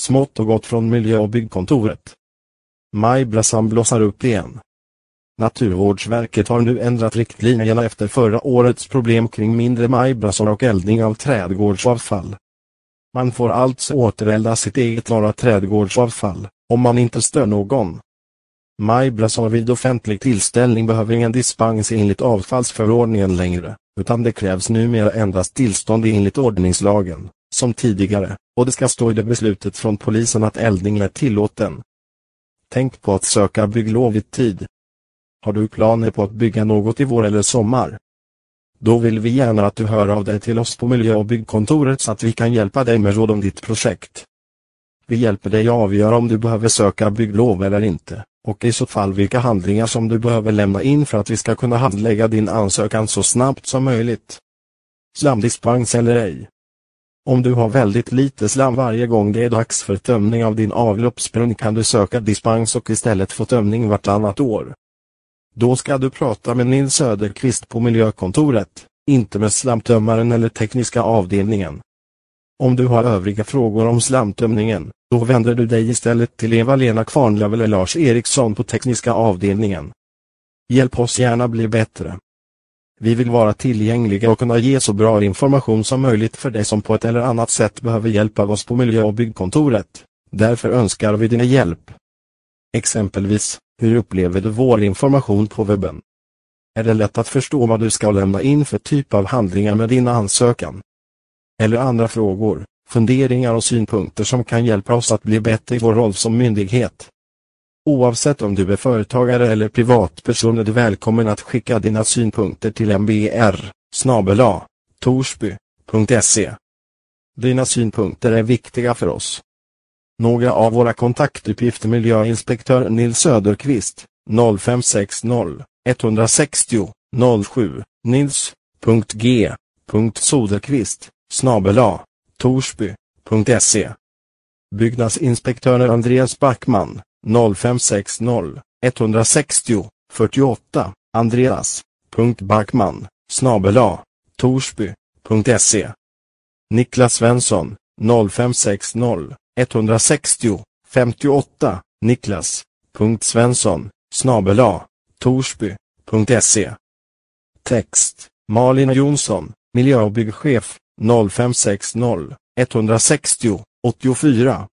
Smått och gott från miljö- och byggkontoret. Majbrasan blossar upp igen. Naturvårdsverket har nu ändrat riktlinjerna efter förra årets problem kring mindre majbrasor och eldning av trädgårdsavfall. Man får alltså återelda sitt eget norra trädgårdsavfall, om man inte stör någon. Majbrasor vid offentlig tillställning behöver ingen dispens enligt avfallsförordningen längre, utan det krävs numera endast tillstånd enligt ordningslagen, som tidigare, och det ska stå i det beslutet från polisen att eldning är tillåten. Tänk på att söka bygglov i tid. Har du planer på att bygga något i vår eller sommar? Då vill vi gärna att du hör av dig till oss på miljö- och byggkontoret så att vi kan hjälpa dig med råd om ditt projekt. Vi hjälper dig avgöra om du behöver söka bygglov eller inte, och i så fall vilka handlingar som du behöver lämna in för att vi ska kunna handlägga din ansökan så snabbt som möjligt. Slamdispens eller ej? Om du har väldigt lite slam varje gång det är dags för tömning av din avloppsbrunn kan du söka dispens och istället få tömning vartannat år. Då ska du prata med Nils Söderqvist på miljökontoret, inte med slamtömmaren eller tekniska avdelningen. Om du har övriga frågor om slamtömningen, då vänder du dig istället till Eva-Lena Kvarnlöv eller Lars Eriksson på tekniska avdelningen. Hjälp oss gärna bli bättre. Vi vill vara tillgängliga och kunna ge så bra information som möjligt för dig som på ett eller annat sätt behöver hjälp av oss på miljö- och byggkontoret. Därför önskar vi din hjälp. Exempelvis, hur upplever du vår information på webben? Är det lätt att förstå vad du ska lämna in för typ av handlingar med din ansökan? Eller andra frågor, funderingar och synpunkter som kan hjälpa oss att bli bättre i vår roll som myndighet? Oavsett om du är företagare eller privatperson är du välkommen att skicka dina synpunkter till mbr@torsby.se. Dina synpunkter är viktiga för oss. Några av våra kontaktuppgifter: miljöinspektör Nils Söderqvist, 0560 160 07, nils.g.soderqvist@torsby.se. Byggnadsinspektören Andreas Backman, 0560 160 48, andreas.backman@torsby.se. Niklas Svensson, 0560 160 58, niklas.svensson@torsby.se. Text: Malin Jonsson, miljö- och byggchef, 0560 160 84.